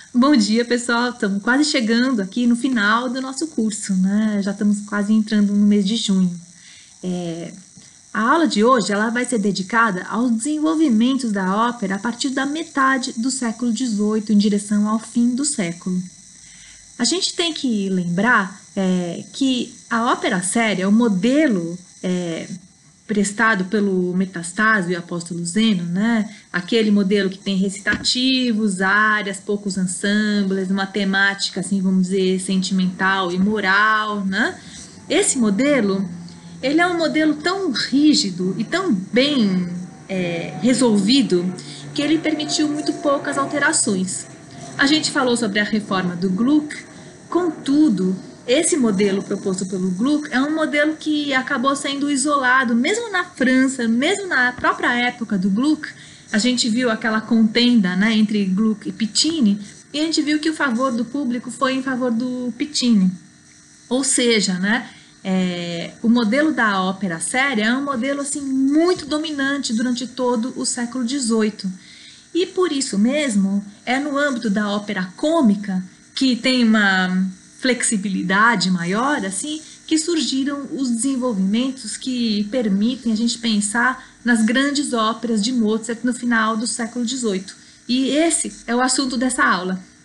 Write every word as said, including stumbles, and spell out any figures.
Bom dia, pessoal. Estamos quase chegando aqui no final do nosso curso, né? Já estamos quase entrando no mês de junho. É, a aula de hoje ela vai ser dedicada aos desenvolvimentos da ópera a partir da metade do século dezoito em direção ao fim do século. A gente tem que lembrar é, que a ópera séria, o modelo é, prestado pelo Metastasio e Apóstolo Zeno, né? Aquele modelo que tem recitativos, áreas, poucos ensembles, uma temática, assim, vamos dizer, sentimental e moral, né? Esse modelo, ele é um modelo tão rígido e tão bem é, resolvido que ele permitiu muito poucas alterações. A gente falou sobre a reforma do Gluck, contudo, esse modelo proposto pelo Gluck é um modelo que acabou sendo isolado, mesmo na França, mesmo na própria época do Gluck, a gente viu aquela contenda, né, entre Gluck e Piccini, e a gente viu que o favor do público foi em favor do Piccini. Ou seja, né, é, o modelo da ópera séria é um modelo assim, muito dominante durante todo o século dezoito. E por isso mesmo, é no âmbito da ópera cômica, que tem uma flexibilidade maior, assim, que surgiram os desenvolvimentos que permitem a gente pensar nas grandes óperas de Mozart no final do século dezoito. E esse é o assunto dessa aula.